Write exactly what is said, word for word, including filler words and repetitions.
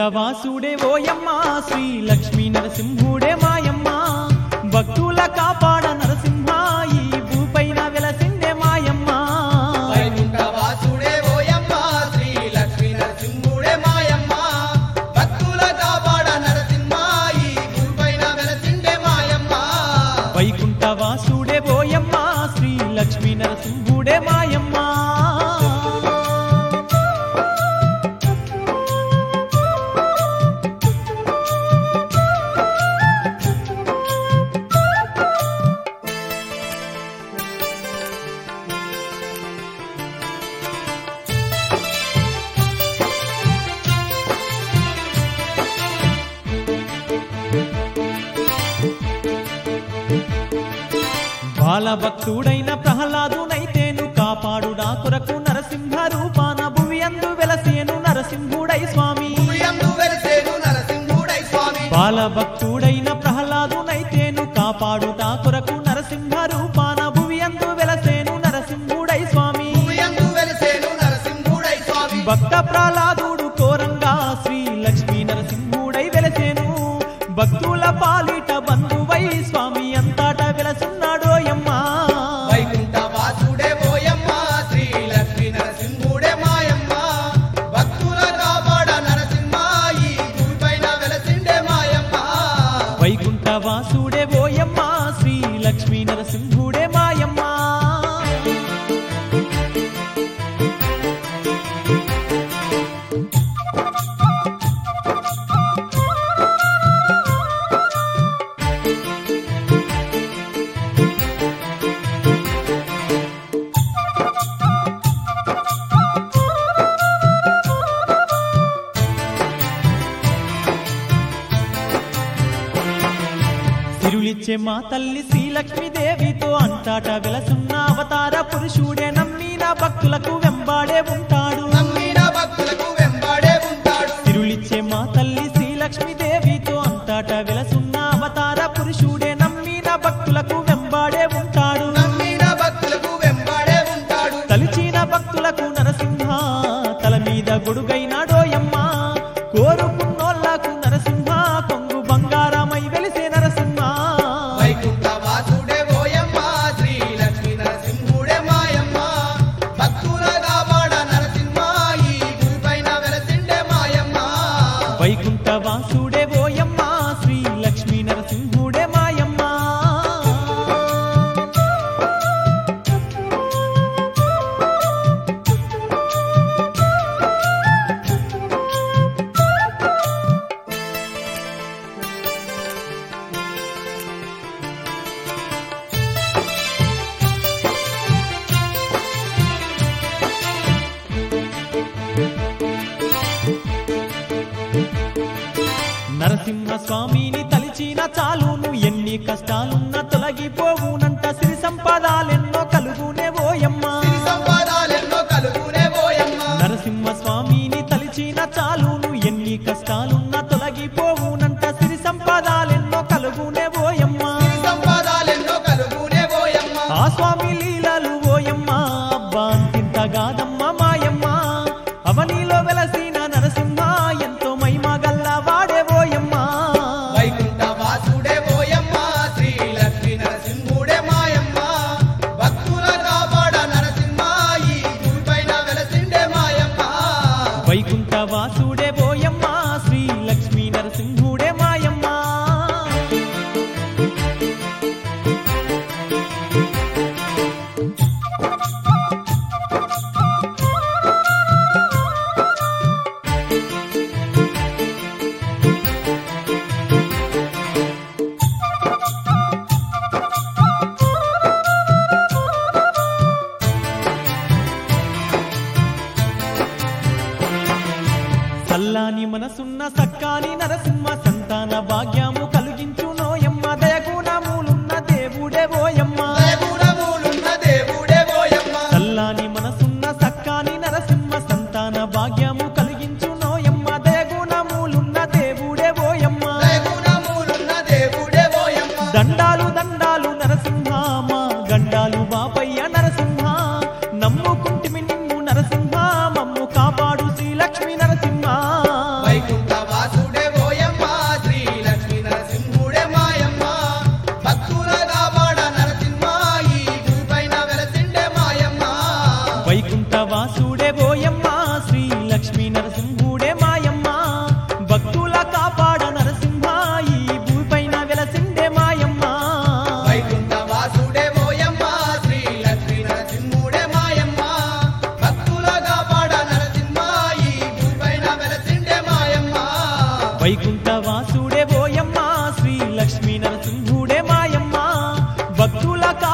వైకుంఠవాసుడే ఓయమ్మ శ్రీ లక్ష్మీ నరసింహుడే మాయమ్మ భక్తుల కాపాడ నరసింహ ఈ భూపైన వెలసిందే మాయమ్మ వైకుంఠవాసుడే ఓయమ్మ శ్రీ లక్ష్మీ నరసింహుడే మాయమ్మ భక్తుల కాపాడ నరసింహ ఈ భూపైన వెలసిందే మాయమ్మ వైకుంఠవాసుడే ఓయమ్మ శ్రీ లక్ష్మీ నరసింహుడే మాయమ్మ బాలభక్తుడైన ప్రహ్లాదునైతేను కాపాడుడా కొరకు నరసింహ రూపాన భువి అందు వెలసేను నరసింహుడై స్వామి భూయందు వెలిసేను నరసింహుడై స్వామి బాలభక్తుడైన ప్రహ్లాదునైతేను కాపాడుడా కొరకు నరసింహ రూపాన భువి అందు వెలసేను నరసింహుడై స్వామి భూయందు వెలిసేను నరసింహుడై స్వామి భక్త ప్రహ్లాదుడు కోరంగా శ్రీ లక్ష్మీ నరసింహుడై వెలసేను భక్తుల పాలిట బంధువై స్వామి అంతట వెలసున్నాడోయమ్మ వైకుంఠవాసుడే ఓయమ్మ శ్రీ లక్ష్మీ నరసింహుడే మాయమ్మ భక్తుల కాపాడ నరసింహ ఈ భూపైన వెలసిండే మాయమ్మ వైకుంఠవాసుడే ఓయమ్మ శ్రీ లక్ష్మీ నరసింహుడే మాయమ్మ సిరులిచ్చే మా తల్లి శ్రీలక్ష్మీదేవితో అంతట వెలసున్న అవతార పురుషుడే నమ్మిన భక్తులకు వెంబాడే ఉంటాడు నమ్మిన భక్తులకు వెంబడే ఉంటాడు సిరులిచ్చే మా తల్లి శ్రీలక్ష్మీదేవితో అంతట వెలసున్న అవతార పురుషుడే నమ్మిన భక్తులకు వెంబాడే ఉంటాడు నమ్మిన భక్తులకు వెంబడే ఉంటాడు తలిచిన భక్తులకు నరసింహ తల మీద గొడుగైనాడోయమ్మ కోరుకున్నోళ్లకు నరసింహ కొంగు బంగారమై వెలిసే నరసింహ వైకుంఠవాసుడే ఓయమ్మ శ్రీ లక్ష్మీ నరసింహుడే మాయమ్మ భక్తుల కాపాడ నరసింహ ఈ భూపైన వెలసిండే మాయమ్మ వైకుంఠవాసుడే ఓయమ్మ శ్రీ లక్ష్మీ నరసింహుడే మాయమ్మ నరసింహ స్వామిని తలిచిన చాలును ఎన్ని కష్టాలున్న తొలగిపోవునంట సిరి సంపదాలెన్నో కలుగునే ఓయమ్మ సిరి సంపదాలెన్నో కలుగునే ఓయమ్మ నరసింహ స్వామిని తలిచిన చాలును ఎన్ని కష్టాలున్న తొలగిపోవునంట సిరి సంపదాలెన్నో కలుగునే ఓయమ్మ సిరి సంపదాలెన్నో కలుగునే ఓయమ్మ ఆ స్వామి లీలలు ఓయమ్మ అబ్బా అంతింతగాదమ్మ మాయమ్మ అవనిలో వెలసిన నరసింహ ఎంతో మహిమగల్ల వాడే ఓయమ్మ వైకుంఠవాసుడే ఓయమ్మ శ్రీ లక్ష్మీ నరసింహుడే మాయమ్మ భక్తుల